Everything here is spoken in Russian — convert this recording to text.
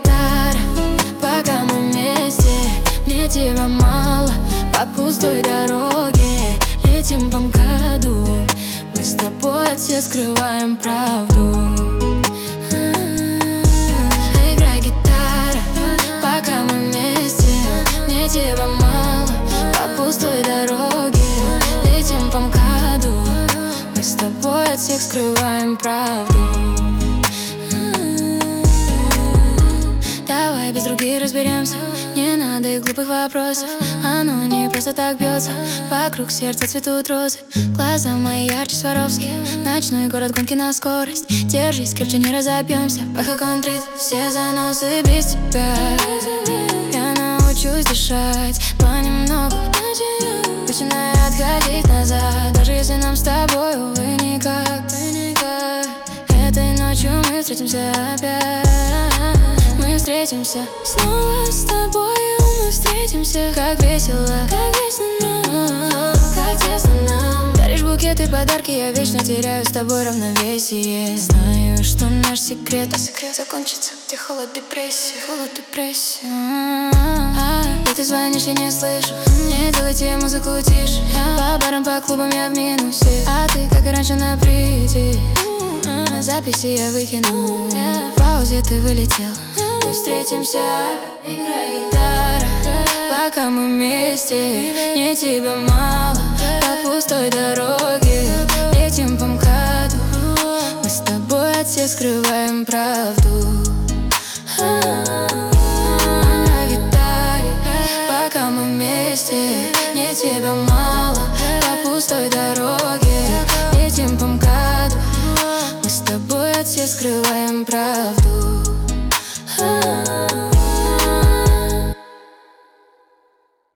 гитара, пока мы вместе. Мне тебя мало по пустой дороге. Летим по МКАДу, мы с тобой от всех скрываем правду. Играй гитара, пока мы вместе. Мне тебя мало по пустой дороге. Летим по МКАДу, мы с тобой от всех скрываем правду. Давай без руки разберемся, не надо и глупых вопросов. Оно не просто так бьется, вокруг сердца цветут розы. Глаза мои ярче Сваровски, ночной город, гонки на скорость. Держись крепче, не разобьемся, пока контрит все заносы без тебя. Я научусь дышать понемногу, начинаю отходить назад. Даже если нам с тобой, увы, никак. Этой ночью мы встретимся опять. Мы встретимся снова с тобою, мы встретимся. Как весело, как тесно, как тесно нам. Даришь букеты, подарки, я вечно теряю с тобой равновесие. Знаю, что наш секрет закончится, где холод, депрессия. И ты звонишь, я не слышу. Не делайте музыку тише. По барам, по клубам я в минусе. А ты, как и раньше, на прийти. Записи я выкину, в паузе ты вылетел. Мы встретимся, играй гитара, пока мы вместе. Мне тебя мало по пустой дороге. Летим по МКАДу, мы с тобой от всех скрываем правду. На гитаре, пока мы вместе. Мне тебя мало по пустой дороге. Летим по МКАДу, мы с тобой от всех скрываем правду.